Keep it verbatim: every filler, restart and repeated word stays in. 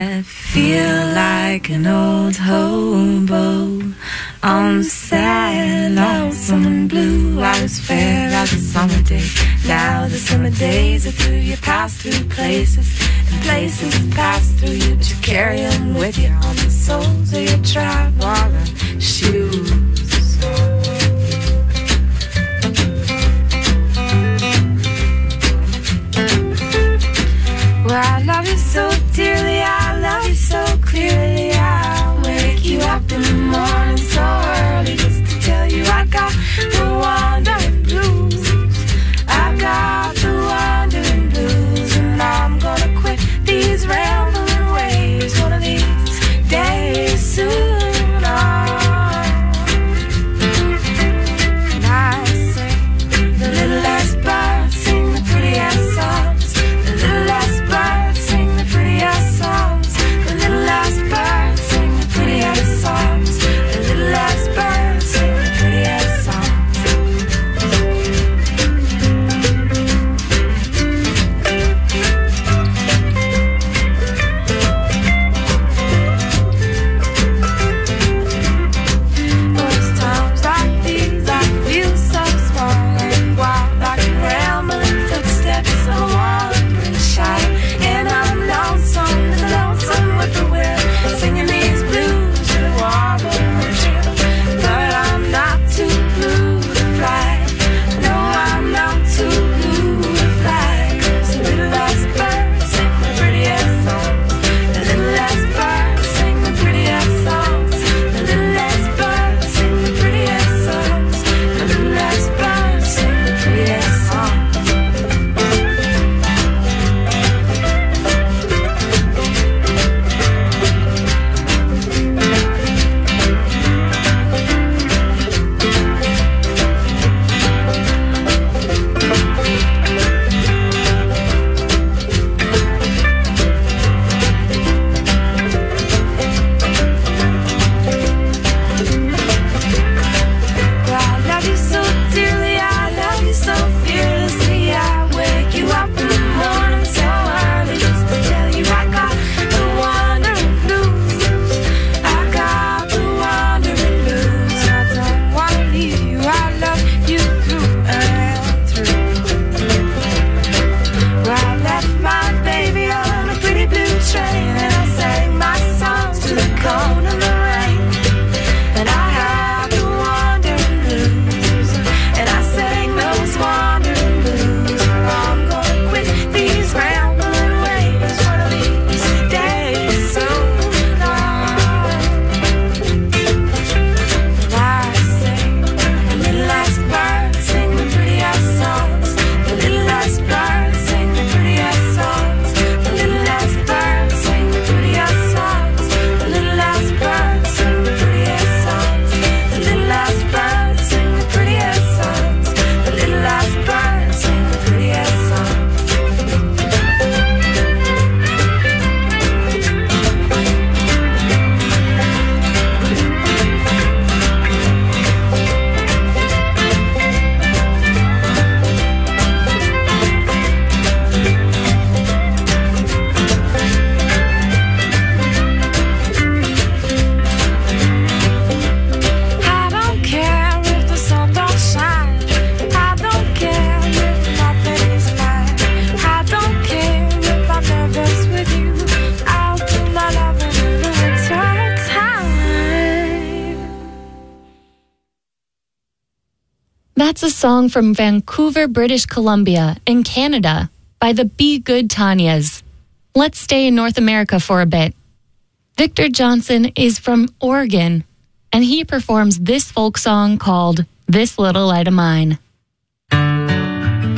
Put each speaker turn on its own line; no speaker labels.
I feel like an old hobo on sad, lonesome and blue. I was fair as a summer day. Now the summer days are through. You pass through places, and places pass through you, but you carry them with you on the soles of your traveling shoes. Well, I love you so dearly, I love you so clearly. I'll wake you up in the morning so early just to tell you I got the wandering blues. I got the wandering blues, and I'm gonna quit these rambling ways one of these days soon. And I sing the little last bird, sing the prettiest songs. The little last bird, sing the prettiest songs. The little last bird, sing the prettiest songs. The little last bird, sing the prettiest songs. But it's times like these I feel so small and wild, like rambling footsteps of a wandering child. And I'm lonesome, and lonesome with the wind, singing these blues to the warm chill. But I'm not too blue to fly. No, I'm not too blue to fly. 'Cause the little last bird sing the prettiest songs. The little last bird sing the prettiest songs. The little last bird sing the prettiest songs. The little last bird sing the prettiest songs. Well, I love you so dearly, I love you so fearlessly. I wake you up in the morning so early just to tell you I got the wandering blues. I got the wandering blues. I don't wanna leave you, I love you through and through. Well, I left my baby on a pretty blue train, and I sang my songs to the cold and the rain. And I had the wandering blues, and I sang those wandering blues. I'm gonna quit these rambling ways one of these days soon. And I sing the little last bird, sing the prettiest songs. The little last bird, sing the prettiest songs. The little last bird, sing the prettiest songs. The little last bird, sing the prettiest songs. The little last bird, sing the prettiest songs. The little last bird, sing the prettiest songs. I don't care if the sun don't shine. I don't care if nothing is mine. I don't care if I'm nervous with you. I'll do my loving in the winter time.
That's a song from Vancouver, British Columbia, in Canada, by the Be Good Tanyas. Let's stay in North America for a bit. Victor Johnson is from Oregon, and he performs this folk song called This Little Light of Mine.